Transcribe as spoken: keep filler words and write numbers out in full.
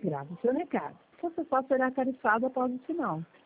Grave o seu recado. Você só será tarifado após o sinal.